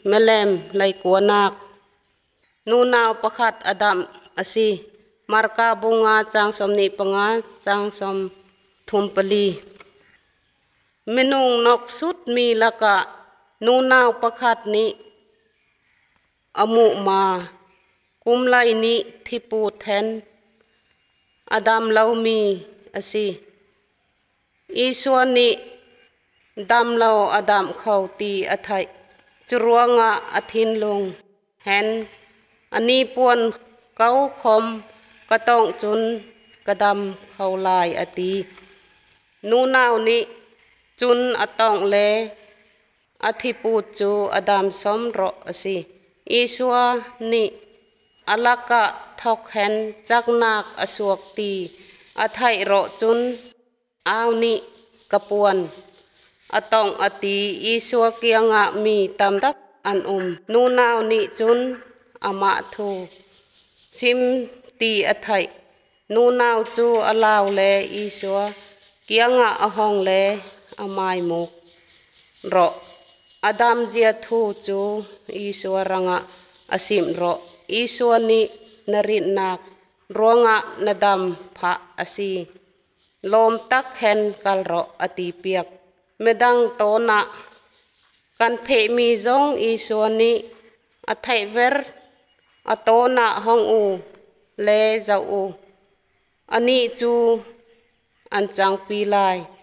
แม่แลมไลกัวนักนูนาวประคัดอดัมอสีมารกาบุงาจางสมนิปงาจางสมทุมปลีเมนุงนกสุดมีละกะนูนาวประคัดนี้อมุมากุมไลนี้ที่ปูแทนอดัมเลามีอสีอีส่วนนี้ดำเราอดัมเขาตีอทัยจรวงะอธินลงแหนอันนี้ปวนเก้าคมก็ต้องจุนกระดำเขาลายอตีนูนาวนี้จุนอตองเลอธิปูจูอดัมสมรอสิอีสัวนี้อลักะทอกแหนจักนักอสวกตีอทัยรอจุนอาวนี้กระปวนอตองอตีอีสัวเกียงะมีตำตักอันนูนาวนิจุนอมาทูซิมตีอทัยนูนาวจูอลาวเลอีสัวเกียงะอหองเลอมายมุกรออดัมเจียทูจูอีสัวรังะอสิมรออีสัวนินรินักรวงะนดำพะอสีลมตักแขนกัลรออติเปียกเมดังโตนะกันเพมีจงอีส่วนนี้อไทยเวร์อโตนะห้องอูเลเจ้าอูอันนี้จูอันจังปีลาย